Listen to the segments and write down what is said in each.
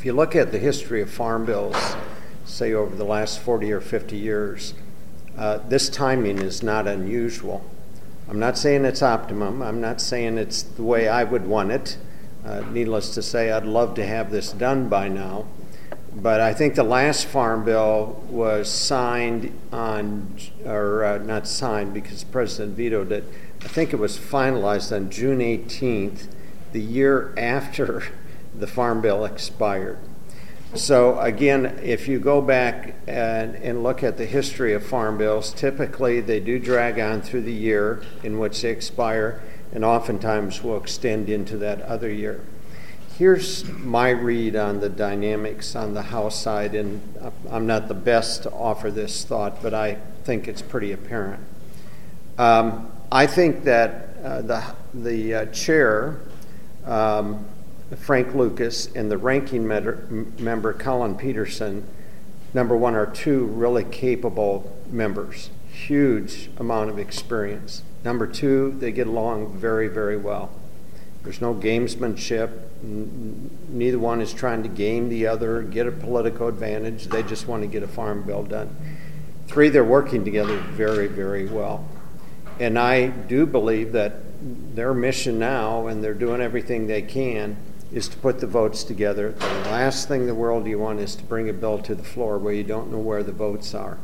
If you look at the history of farm bills, say over the last 40 or 50 years, this timing is not unusual. I'm not saying it's optimum. I'm not saying it's the way I would want it. Needless to say, I'd love to have this done by now. But I think the last farm bill was signed on, or not signed because the president vetoed it. I think it was finalized on June 18th, the year after the farm bill expired. So again, if you go back and look at the history of farm bills, typically they do drag on through the year in which they expire, and oftentimes will extend into that other year. Here's my read on the dynamics on the House side, and I'm not the best to offer this thought, but I think it's pretty apparent. I think that the chair, Frank Lucas, and the ranking member, Collin Peterson, number one, are two really capable members, huge amount of experience. Number two, they get along very, very well. There's no gamesmanship. Neither one is trying to game the other, get a political advantage. They just want to get a farm bill done. Three, they're working together very, very well. And I do believe that their mission now, and they're doing everything they can, is to put the votes together. The last thing in the world you want is to bring a bill to the floor where you don't know where the votes are.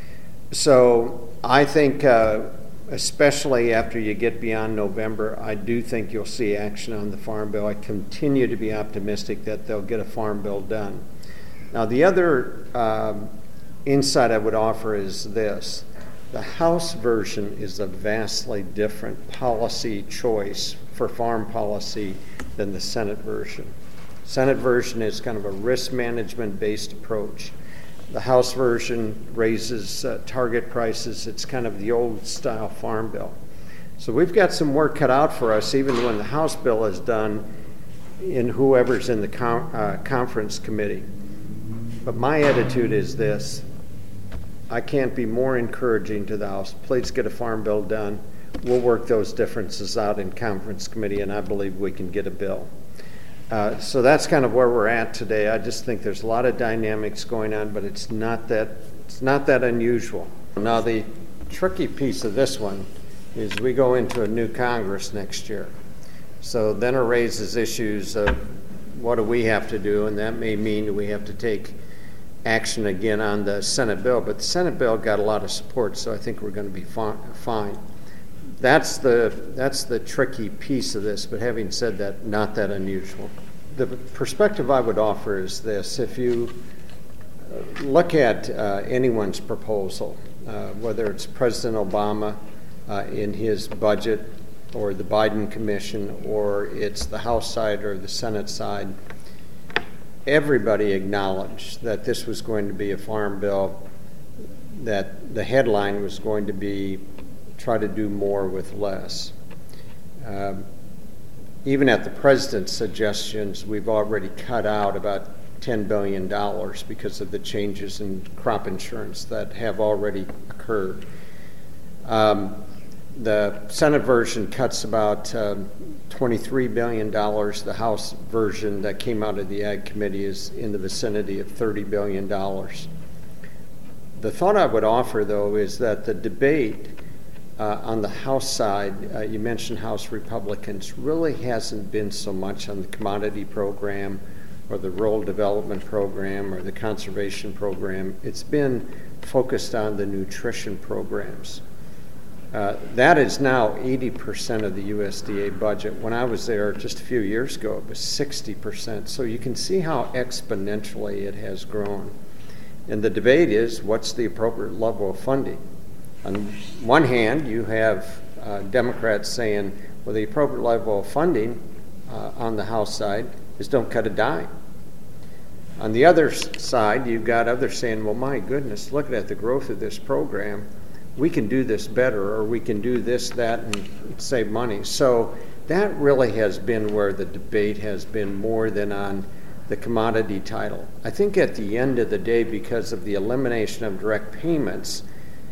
So I think, especially after you get beyond November, I do think you'll see action on the farm bill. I continue to be optimistic that they'll get a farm bill done. Now, the other insight I would offer is this. The House version is a vastly different policy choice for farm policy than the Senate version. Senate version is kind of a risk management based approach. The House version raises target prices. It's kind of the old style farm bill. So we've got some work cut out for us even when the House bill is done in whoever's in the conference committee. But my attitude is this. I can't be more encouraging to the House. Please get a farm bill done. We'll work those differences out in conference committee, and I believe we can get a bill. So that's kind of where we're at today. I just think there's a lot of dynamics going on, but it's not that unusual. Now, the tricky piece of this one is we go into a new Congress next year. So then it raises issues of what do we have to do, and that may mean we have to take action again on the Senate bill. But the Senate bill got a lot of support, so I think we're going to be fine. That's the tricky piece of this, but having said that, not that unusual. The perspective I would offer is this. If you look at anyone's proposal, whether it's President Obama in his budget or the Biden Commission, or it's the House side or the Senate side, everybody acknowledged that this was going to be a farm bill, that the headline was going to be try to do more with less. Even at the president's suggestions, we've already cut out about $10 billion because of the changes in crop insurance that have already occurred. The Senate version cuts about $23 billion. The House version that came out of the Ag Committee is in the vicinity of $30 billion. The thought I would offer, though, is that the debate on the House side, you mentioned House Republicans, really hasn't been so much on the commodity program or the rural development program or the conservation program. It's been focused on the nutrition programs. That is now 80% of the USDA budget. When I was there just a few years ago, it was 60%. So you can see how exponentially it has grown. And the debate is, what's the appropriate level of funding? On one hand, you have Democrats saying, well, the appropriate level of funding on the House side is don't cut a dime. On the other side, you've got others saying, well, my goodness, look at the growth of this program. We can do this better, or we can do this, that, and save money. So that really has been where the debate has been more than on the commodity title. I think at the end of the day, because of the elimination of direct payments,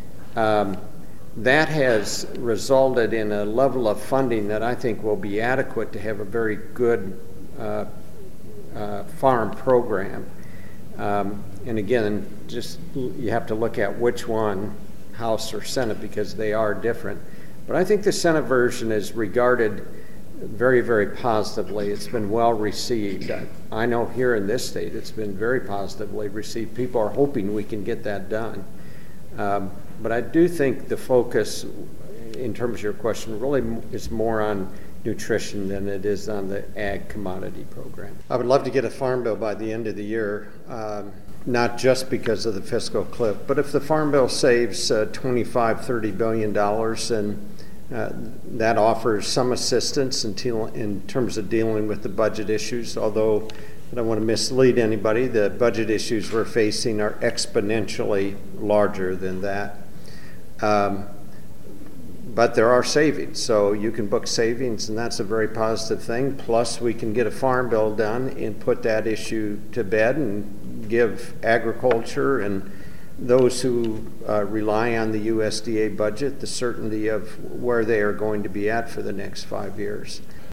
that has resulted in a level of funding that I think will be adequate to have a very good farm program. And again, just you have to look at which one, House or Senate, because they are different. But I think the Senate version is regarded very, very positively. It's been well received. I know here in this state it's been very positively received. People are hoping we can get that done. But I do think the focus, in terms of your question, really is more on nutrition than it is on the ag commodity program. I would love to get a farm bill by the end of the year, not just because of the fiscal cliff, but if the farm bill saves $25–30 billion, then that offers some assistance in terms of dealing with the budget issues, although I don't want to mislead anybody. The budget issues we're facing are exponentially larger than that. But there are savings, so you can book savings, and that's a very positive thing. Plus, we can get a farm bill done and put that issue to bed and give agriculture and those who rely on the USDA budget the certainty of where they are going to be at for the next 5 years.